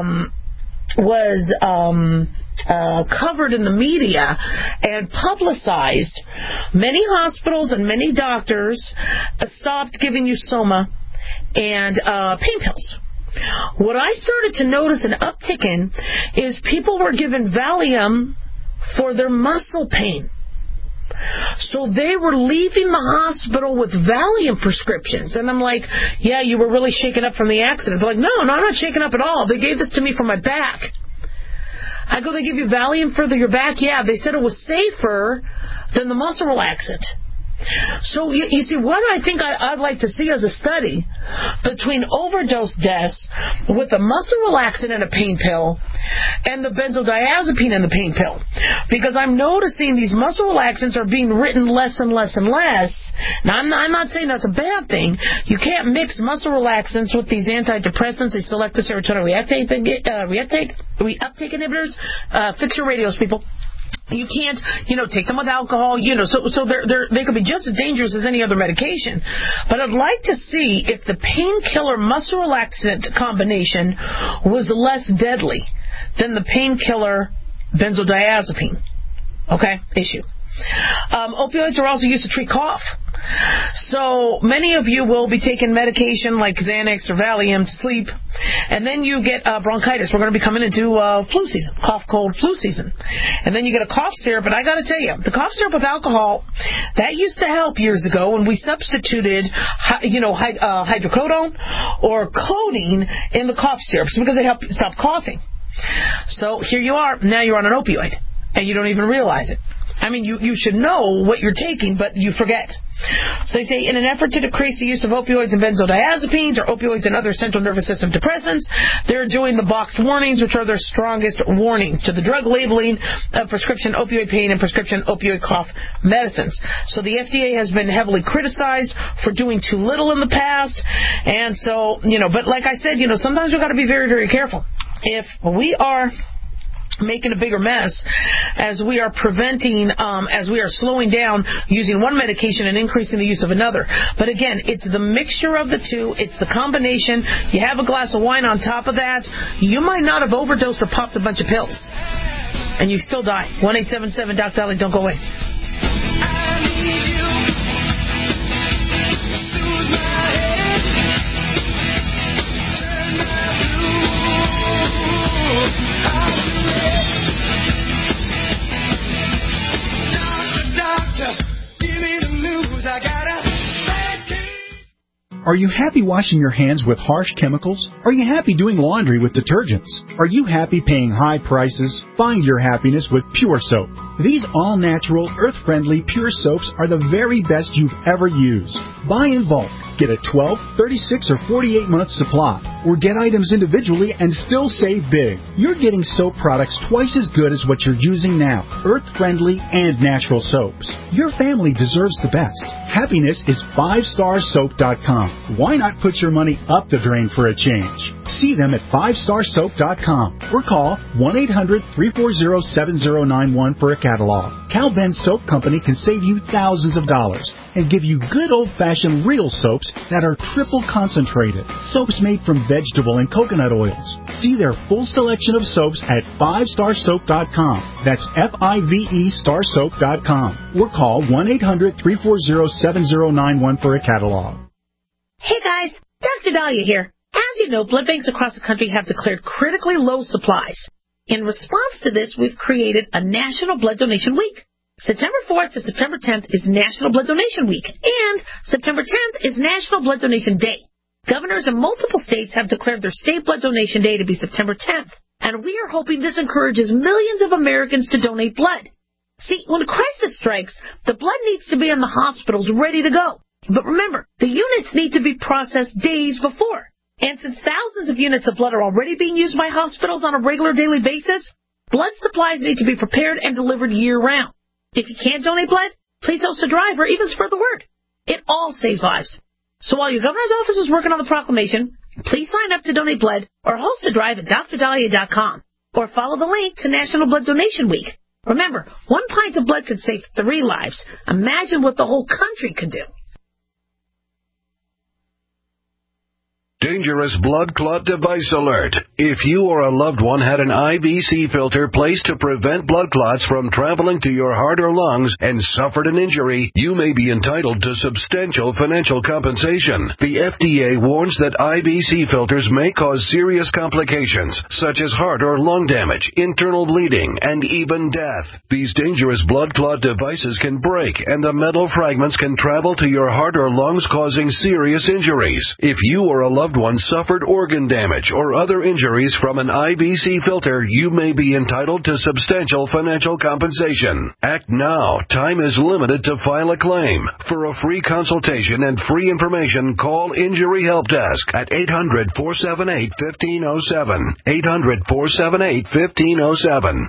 covered in the media and publicized, many hospitals and many doctors stopped giving you Soma and pain pills. What I started to notice an uptick in is people were given Valium for their muscle pain. So they were leaving the hospital with Valium prescriptions. And I'm like, yeah, you were really shaken up from the accident. They're like, no, I'm not shaken up at all. They gave this to me for my back. I go, they give you Valium for your back? Yeah, they said it was safer than the muscle relaxant. So you see, what I think I'd like to see as a study between overdose deaths with a muscle relaxant and a pain pill and the benzodiazepine and the pain pill. Because I'm noticing these muscle relaxants are being written less and less and less. Now, I'm not saying that's a bad thing. You can't mix muscle relaxants with these antidepressants. They selective serotonin reuptake inhibitors. Fix your radios, people. You can't, take them with alcohol, so they could be just as dangerous as any other medication. But I'd like to see if the painkiller muscle relaxant combination was less deadly than the painkiller benzodiazepine. Okay? Issue. Opioids are also used to treat cough. So many of you will be taking medication like Xanax or Valium to sleep, and then you get bronchitis. We're going to be coming into flu season, cough, cold, flu season. And then you get a cough syrup, and I got to tell you, the cough syrup with alcohol, that used to help years ago when we substituted, hydrocodone or codeine in the cough syrups because it helped stop coughing. So here you are, now you're on an opioid, and you don't even realize it. I mean, you should know what you're taking, but you forget. So they say, in an effort to decrease the use of opioids and benzodiazepines or opioids and other central nervous system depressants, they're doing the boxed warnings, which are their strongest warnings to the drug labeling of prescription opioid pain and prescription opioid cough medicines. So the FDA has been heavily criticized for doing too little in the past. And so, but like I said, sometimes we've got to be very, very careful. If we are making a bigger mess as we are preventing, as we are slowing down using one medication and increasing the use of another. But again, it's the mixture of the two. It's the combination. You have a glass of wine on top of that. You might not have overdosed or popped a bunch of pills, and you still die. 1-877-DOC-DALI. Don't go away. Are you happy washing your hands with harsh chemicals? Are you happy doing laundry with detergents? Are you happy paying high prices? Find your happiness with Pure Soap. These all-natural, earth-friendly Pure Soaps are the very best you've ever used. Buy in bulk. Get a 12, 36, or 48-month supply. Or get items individually and still save big. You're getting soap products twice as good as what you're using now. Earth-friendly and natural soaps. Your family deserves the best. Happiness is 5starsoap.com. Why not put your money up the drain for a change? See them at 5starsoap.com or call 1-800-340-7091 for a catalog. Cal Ben Soap Company can save you thousands of dollars and give you good old-fashioned real soaps that are triple concentrated. Soaps made from vegetable and coconut oils. See their full selection of soaps at 5starsoap.com. That's F-I-V-E starsoap.com. Or call 1-800-340-7091 for a catalog. Hey guys, Dr. Dahlia here. As you know, blood banks across the country have declared critically low supplies. In response to this, we've created a National Blood Donation Week. September 4th to September 10th is National Blood Donation Week, and September 10th is National Blood Donation Day. Governors in multiple states have declared their state blood donation day to be September 10th, and we are hoping this encourages millions of Americans to donate blood. See, when a crisis strikes, the blood needs to be in the hospitals ready to go. But remember, the units need to be processed days before. And since thousands of units of blood are already being used by hospitals on a regular daily basis, blood supplies need to be prepared and delivered year-round. If you can't donate blood, please host a drive or even spread the word. It all saves lives. So while your governor's office is working on the proclamation, please sign up to donate blood or host a drive at drdahlia.com or follow the link to National Blood Donation Week. Remember, 1 pint of blood could save 3 lives. Imagine what the whole country could do. Dangerous blood clot device alert. If you or a loved one had an IVC filter placed to prevent blood clots from traveling to your heart or lungs and suffered an injury, you may be entitled to substantial financial compensation. The FDA warns that IVC filters may cause serious complications, such as heart or lung damage, internal bleeding, and even death. These dangerous blood clot devices can break, and the metal fragments can travel to your heart or lungs, causing serious injuries. If you or a loved one suffered organ damage or other injuries from an IVC filter, you may be entitled to substantial financial compensation. Act now. Time is limited to file a claim. For a free consultation and free information, call Injury Help Desk at 800-478-1507. 800-478-1507.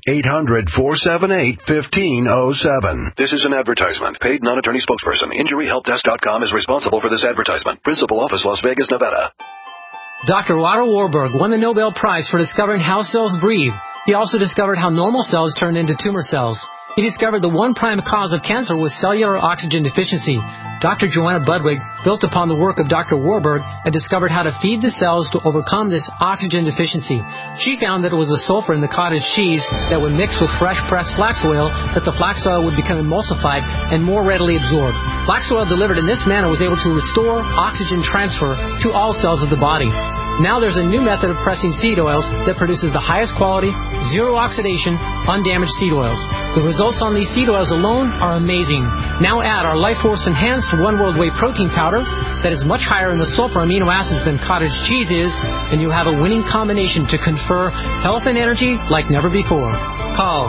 800-478-1507. This is an advertisement. Paid non-attorney spokesperson. InjuryHelpDesk.com is responsible for this advertisement. Principal office, Las Vegas, Nevada. Dr. Otto Warburg won the Nobel Prize for discovering how cells breathe. He also discovered how normal cells turn into tumor cells. He discovered the one prime cause of cancer was cellular oxygen deficiency. Dr. Joanna Budwig built upon the work of Dr. Warburg and discovered how to feed the cells to overcome this oxygen deficiency. She found that it was the sulfur in the cottage cheese that would mix with fresh pressed flax oil that the flax oil would become emulsified and more readily absorbed. Flax oil delivered in this manner was able to restore oxygen transfer to all cells of the body. Now there's a new method of pressing seed oils that produces the highest quality, zero oxidation, undamaged seed oils. The results on these seed oils alone are amazing. Now add our Life Force Enhanced One World Whey Protein Powder that is much higher in the sulfur amino acids than cottage cheese is, and you have a winning combination to confer health and energy like never before. Call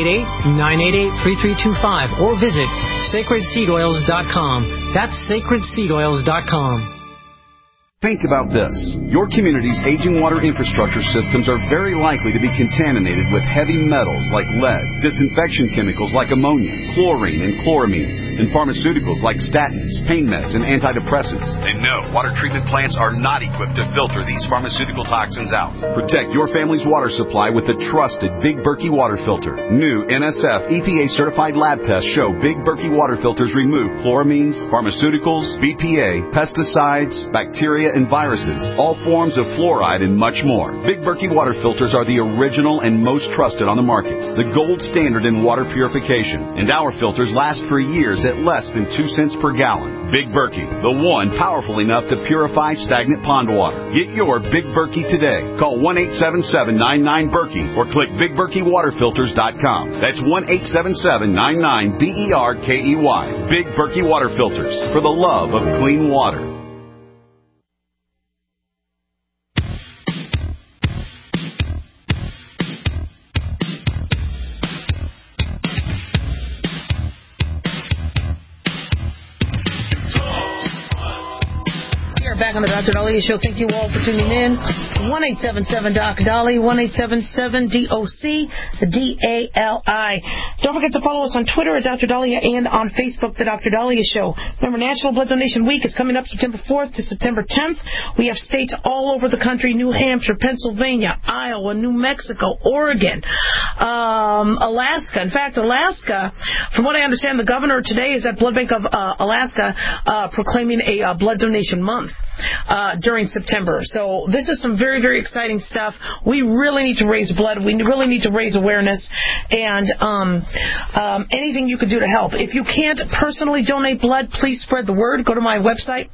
888-988-3325 or visit sacredseedoils.com. That's sacredseedoils.com. Think about this. Your community's aging water infrastructure systems are very likely to be contaminated with heavy metals like lead, disinfection chemicals like ammonia, chlorine, and chloramines, and pharmaceuticals like statins, pain meds, and antidepressants. And no, water treatment plants are not equipped to filter these pharmaceutical toxins out. Protect your family's water supply with the trusted Big Berkey water filter. New NSF EPA-certified lab tests show Big Berkey water filters remove chloramines, pharmaceuticals, BPA, pesticides, bacteria, and viruses, all forms of fluoride, and much more. Big Berkey water filters are the original and most trusted on the market, the gold standard in water purification, and our filters last for years at less than 2 cents per gallon. Big Berkey, the one powerful enough to purify stagnant pond water. Get your Big Berkey today. Call 1-877-99-BERKEY or click BigBerkeyWaterFilters.com. That's 1-877-99-BERKEY. Big Berkey Water Filters, for the love of clean water. Back on the Dr. Dahlia Show. Thank you all for tuning in. 1-877-DOC-DALI, 1-877-DOC-DALI. Don't forget to follow us on Twitter at Dr. Dahlia and on Facebook, The Dr. Dahlia Show. Remember, National Blood Donation Week is coming up September 4th to September 10th. We have states all over the country, New Hampshire, Pennsylvania, Iowa, New Mexico, Oregon, Alaska. In fact, Alaska, from what I understand, the governor today is at Blood Bank of Alaska proclaiming a blood donation month during September. So this is some very, very exciting stuff. We really need to raise blood. We really need to raise awareness, and anything you can do to help. If you can't personally donate blood, please spread the word. Go to my website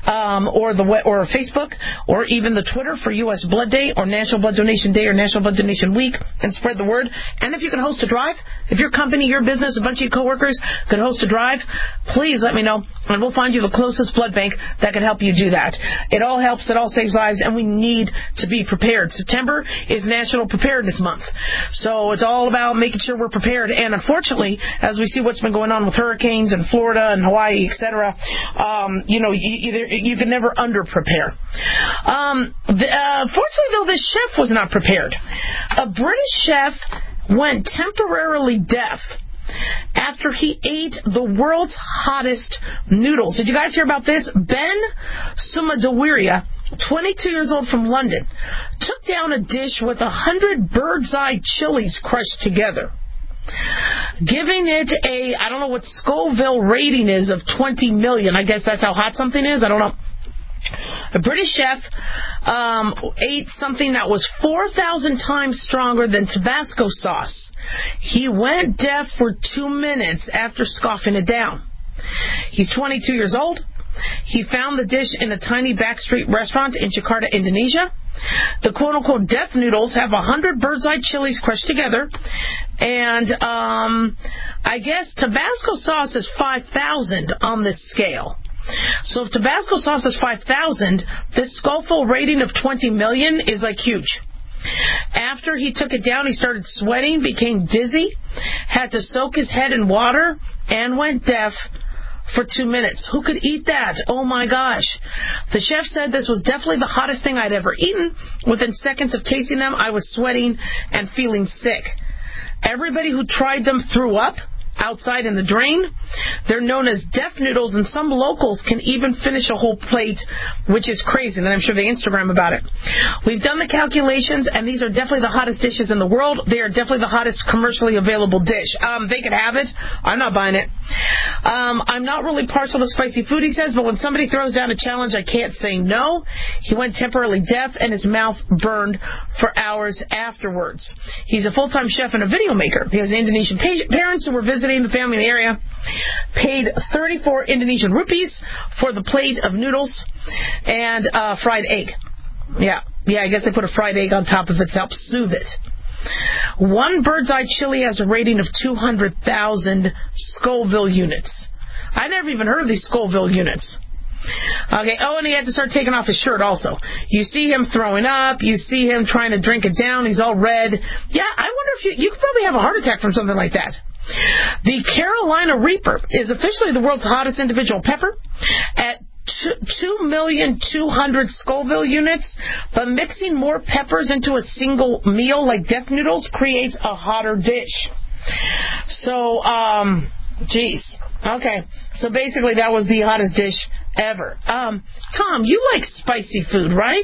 or Facebook or even the Twitter for U.S. Blood Day or National Blood Donation Day or National Blood Donation Week, and spread the word. And if you can host a drive, if your company, your business, a bunch of your coworkers can host a drive, please let me know, and we'll find you the closest blood bank that can help you do that. It all helps. It all saves lives, and we need to be prepared. September is National Preparedness Month, so it's all about making sure we're prepared. And unfortunately, as we see what's been going on with hurricanes in Florida and Hawaii, etc., you can never under-prepare. Fortunately, though, this chef was not prepared. A British chef went temporarily deaf after he ate the world's hottest noodles. Did you guys hear about this? Ben Sumadawiria, 22 years old from London, took down a dish with 100 bird's eye chilies crushed together, giving it I don't know what Scoville rating is of 20 million. I guess that's how hot something is. I don't know. A British chef ate something that was 4,000 times stronger than Tabasco sauce. He went deaf for 2 minutes after scoffing it down. He's 22 years old. He found the dish in a tiny backstreet restaurant in Jakarta, Indonesia. The quote-unquote deaf noodles have 100 bird's eye chilies crushed together, and I guess Tabasco sauce is 5,000 on this scale. So if Tabasco sauce is 5,000, this Scoville rating of 20 million is like huge. After he took it down, he started sweating, became dizzy, had to soak his head in water, and went deaf for 2 minutes. Who could eat that? Oh my gosh. The chef said this was definitely the hottest thing I'd ever eaten. Within seconds of tasting them, I was sweating and feeling sick. Everybody who tried them threw up outside in the drain. They're known as deaf noodles, and some locals can even finish a whole plate, which is crazy, and I'm sure they Instagram about it. We've done the calculations, and these are definitely the hottest dishes in the world. They are definitely the hottest commercially available dish. They could have it. I'm not buying it. I'm not really partial to spicy food, he says, but when somebody throws down a challenge, I can't say no. He went temporarily deaf, and his mouth burned for hours afterwards. He's a full-time chef and a video maker. He has Indonesian parents who were visiting the family in the area, paid 34 Indonesian rupees for the plate of noodles and fried egg. Yeah, I guess they put a fried egg on top of it to help soothe it. One bird's eye chili has a rating of 200,000 Scoville units. I never even heard of these Scoville units. Okay. Oh, and he had to start taking off his shirt also. You see him throwing up. You see him trying to drink it down. He's all red. Yeah, I wonder if you could probably have a heart attack from something like that. The Carolina Reaper is officially the world's hottest individual pepper at 2,200,000 Scoville units, but mixing more peppers into a single meal like deaf noodles creates a hotter dish. So, geez. Okay, so basically that was the hottest dish ever. Tom, you like spicy food, right?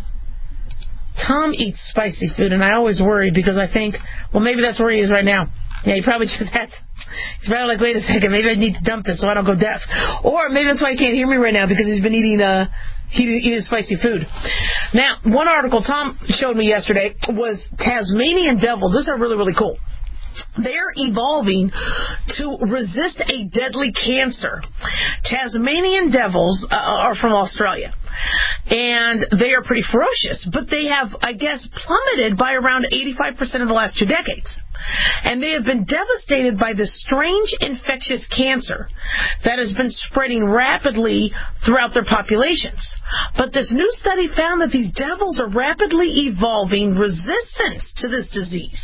Tom eats spicy food, and I always worry because I think, well, maybe that's where he is right now. Yeah, he probably just had. He's probably like, wait a second, maybe I need to dump this so I don't go deaf. Or maybe that's why he can't hear me right now, because he's been eating spicy food. Now, one article Tom showed me yesterday was Tasmanian devils. These are really, really cool. They're evolving to resist a deadly cancer. Tasmanian devils are from Australia, and they are pretty ferocious, but they have, I guess, plummeted by around 85% in the last 2 decades. And they have been devastated by this strange infectious cancer that has been spreading rapidly throughout their populations. But this new study found that these devils are rapidly evolving resistance to this disease.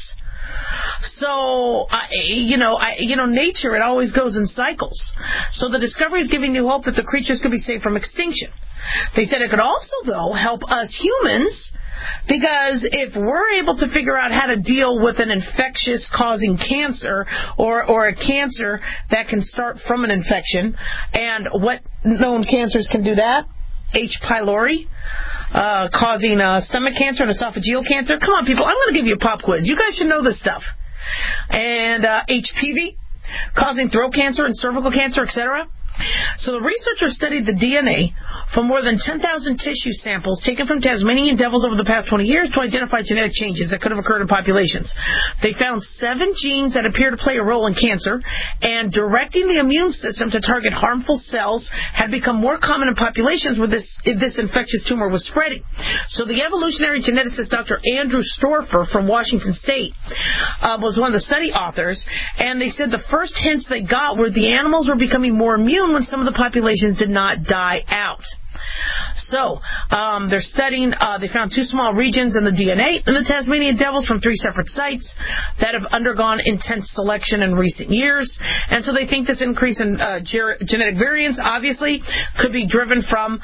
So, nature, it always goes in cycles. So the discovery is giving new hope that the creatures could be saved from extinction. They said it could also, though, help us humans, because if we're able to figure out how to deal with an infectious causing cancer or a cancer that can start from an infection, and what known cancers can do that? H. pylori, causing stomach cancer and esophageal cancer. Come on, people. I'm going to give you a pop quiz. You guys should know this stuff. And HPV, causing throat cancer and cervical cancer, etc. So the researchers studied the DNA from more than 10,000 tissue samples taken from Tasmanian devils over the past 20 years to identify genetic changes that could have occurred in populations. They found 7 genes that appear to play a role in cancer, and directing the immune system to target harmful cells had become more common in populations where this infectious tumor was spreading. So the evolutionary geneticist Dr. Andrew Storfer from Washington State was one of the study authors, and they said the first hints they got were the animals were becoming more immune when some of the populations did not die out. So, they're studying, they found 2 small regions in the DNA in the Tasmanian devils from 3 separate sites that have undergone intense selection in recent years. And so they think this increase in genetic variance, obviously, could be driven from,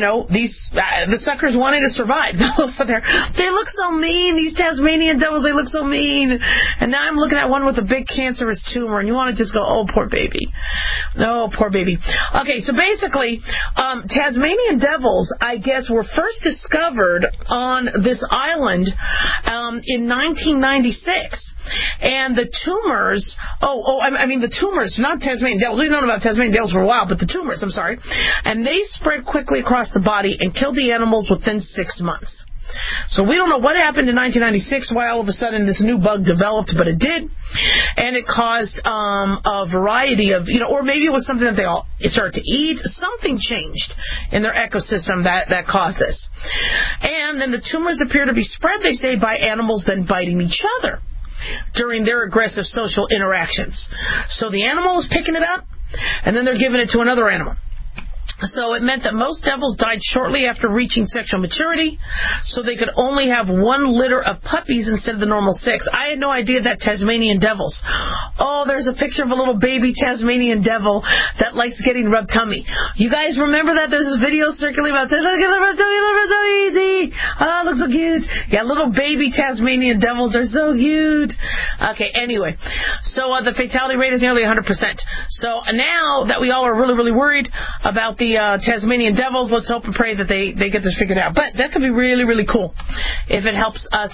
the suckers wanting to survive. So they look so mean, these Tasmanian devils, they look so mean. And now I'm looking at one with a big cancerous tumor, and you want to just go, oh, poor baby. Oh, poor baby. Okay, so basically, Tasmanian devils, I guess, were first discovered on this island in 1996. And the tumors, the tumors, not Tasmanian devils. We've known about Tasmanian devils for a while, but the tumors, I'm sorry. And they spread quickly across the body and killed the animals within 6 months. So we don't know what happened in 1996, why all of a sudden this new bug developed, but it did. And it caused a variety of, or maybe it was something that they all started to eat. Something changed in their ecosystem that caused this. And then the tumors appear to be spread, they say, by animals then biting each other during their aggressive social interactions. So the animal is picking it up, and then they're giving it to another animal. So it meant that most devils died shortly after reaching sexual maturity, so they could only have 1 litter of puppies instead of the normal 6. I had no idea that Tasmanian devils. Oh, there's a picture of a little baby Tasmanian devil that likes getting rubbed tummy. You guys remember that? There's this video circulating about, look at the rub tummy, oh, looks so cute. Yeah, little baby Tasmanian devils are so cute. Okay, anyway. So the fatality rate is nearly 100%. So now that we all are really, really worried about the Tasmanian devils, let's hope and pray that they get this figured out. But that could be really, really cool if it helps us,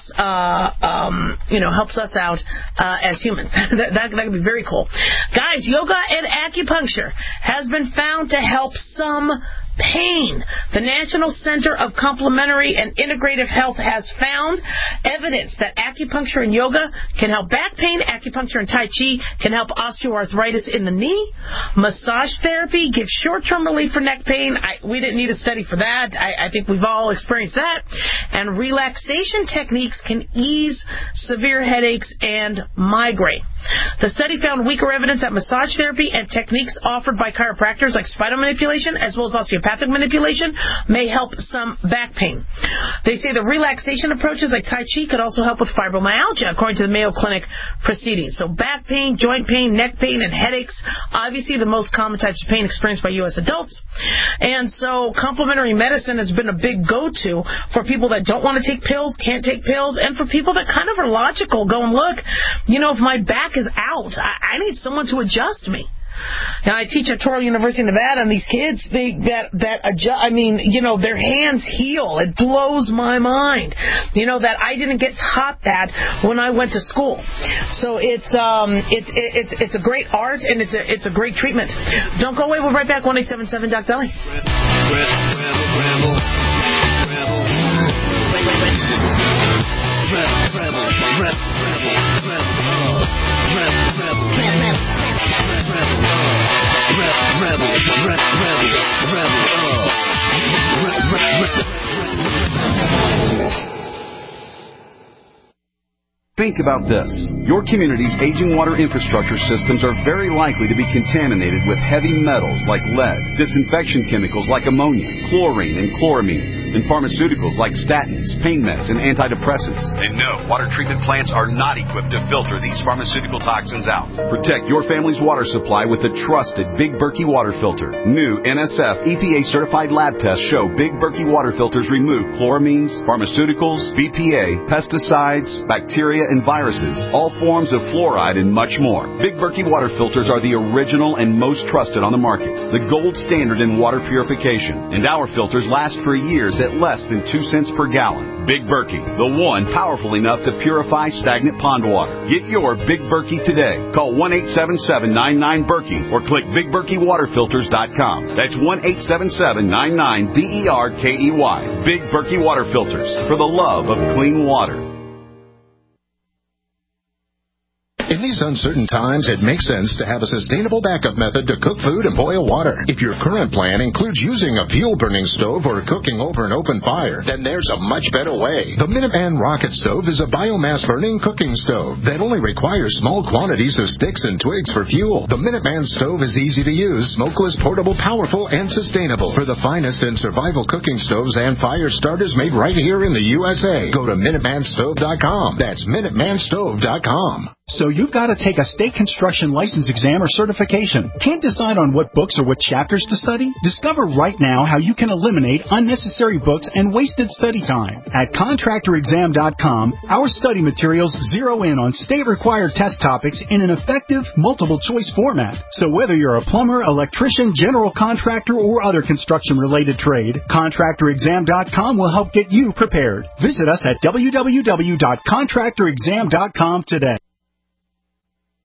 helps us out as humans. that could be very cool. Guys, yoga and acupuncture has been found to help some pain. The National Center of Complementary and Integrative Health has found evidence that acupuncture and yoga can help back pain. Acupuncture and Tai Chi can help osteoarthritis in the knee. Massage therapy gives short-term relief for neck pain. We didn't need a study for that. I think we've all experienced that. And relaxation techniques can ease severe headaches and migraine. The study found weaker evidence that massage therapy and techniques offered by chiropractors like spinal manipulation as well as osteopathic manipulation may help some back pain. They say the relaxation approaches like Tai Chi could also help with fibromyalgia, according to the Mayo Clinic proceedings. So back pain, joint pain, neck pain, and headaches, obviously the most common types of pain experienced by U.S. adults. And so complementary medicine has been a big go-to for people that don't want to take pills, can't take pills, and for people that kind of are logical, going, look, if my back is out, I need someone to adjust me. And I teach at Touro University in Nevada, and these kids, their hands heal. It blows my mind. That I didn't get taught that when I went to school. So it's a great art, and it's a great treatment. Don't go away. We'll be right back. 1-877 Doc Deli. Think about this. Your community's aging water infrastructure systems are very likely to be contaminated with heavy metals like lead, disinfection chemicals like ammonia, chlorine, and chloramines. in pharmaceuticals like statins, pain meds, and antidepressants. And no, water treatment plants are not equipped to filter these pharmaceutical toxins out. Protect your family's water supply with the trusted Big Berkey water filter. New NSF EPA certified lab tests show Big Berkey water filters remove chloramines, pharmaceuticals, BPA, pesticides, bacteria, and viruses, all forms of fluoride, and much more. Big Berkey water filters are the original and most trusted on the market, the gold standard in water purification, and our filters last for years at less than 2 cents per gallon. Big Berkey, the one powerful enough to purify stagnant pond water. Get your Big Berkey today. Call 1-877-99-BERKEY or click BigBerkeyWaterFilters.com. That's 1-877-99-BERKEY. Big Berkey Water Filters, for the love of clean water. In these uncertain times, it makes sense to have a sustainable backup method to cook food and boil water. If your current plan includes using a fuel-burning stove or cooking over an open fire, then there's a much better way. The Minuteman Rocket Stove is a biomass-burning cooking stove that only requires small quantities of sticks and twigs for fuel. The Minuteman Stove is easy to use, smokeless, portable, powerful, and sustainable. For the finest in survival cooking stoves and fire starters made right here in the USA, go to MinutemanStove.com. That's MinutemanStove.com. So you've got to take a state construction license exam or certification. Can't decide on what books or what chapters to study? Discover right now how you can eliminate unnecessary books and wasted study time. At ContractorExam.com, our study materials zero in on state-required test topics in an effective, multiple-choice format. So whether you're a plumber, electrician, general contractor, or other construction-related trade, ContractorExam.com will help get you prepared. Visit us at www.ContractorExam.com today.